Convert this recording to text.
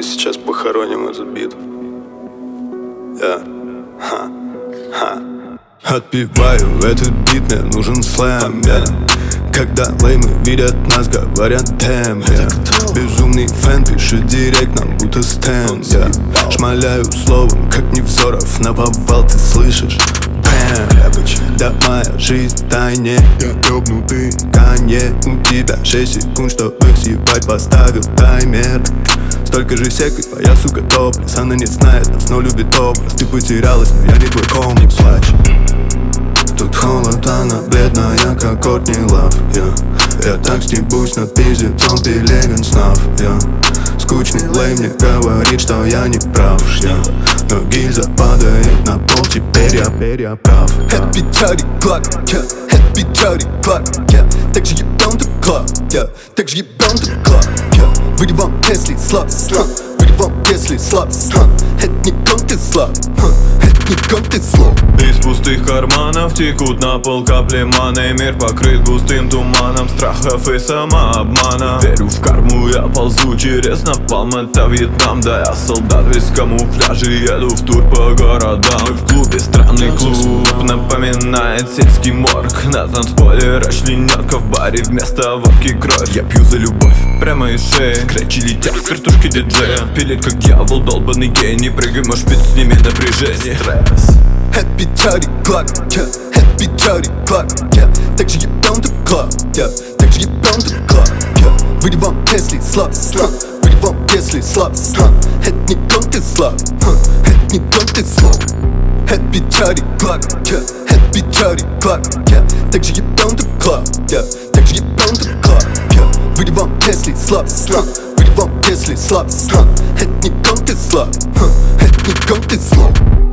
мы сейчас похороним этот бит. Отпеваю этот бит, мне нужен слэм, Когда леймы видят нас, говорят damn, Безумный фэн пишет директ нам, будто стенд, Шмаляю словом, как Невзоров, наповал, ты слышишь? Да моя жизнь в тайне, я ёбнутый Канье. У тебя 6 секунд, чтобы съебать, поставил таймер. Столько же секой, твоя сука топлес. Она не знает нас, но любит образ. Ты потерялась, но я не твой комикс, плачь. Тут холод, она бледная, как Кортни Лав, Я так стебусь над пиздецом Пелевин снав, Скучный лей мне говорит, что я не прав, Но гильза падает на пол, теперь я прав. Happy Dirty Glock, Happy Dirty Glock, Так же ебан ты клаб, Так же ебан ты клаб, Выйди вам, если слаб, Выйди вам, если слаб, Это не ком ты слаб, Это не ком ты слаб. Из пустых карманов текут на пол капли маны. Мир покрыт густым туманом страхов и самообмана. Верю в карму, я ползу через напалм, это Вьетнам. Да я солдат весь в камуфляже, еду в тур по городам. Мы в клубе, странный клуб, напоминает сельский морг. На танцполе расчлененка, в баре вместо водки кровь. Я пью за любовь, прямо из шеи. Скретчи летят с картошки диджея. Пилит как дьявол, долбанный гений. Прыгай, можешь пить, сними напряжение. Happy Dirty Glock, Happy Dirty Glock, Так же ебан ты клаб, Так же ебан ты клаб, Выйди вам, если слаб, Выйди вам, если слаб, Это не ком ты слаб, Это не ком ты слаб. Happy Dirty Glock, Happy Dirty Glock, Так же ебан ты клаб, Так же ебан ты клаб, Выйди вам, если слаб, Выйди вам, если слаб, Это не ком ты слаб, Это не ком ты слаб.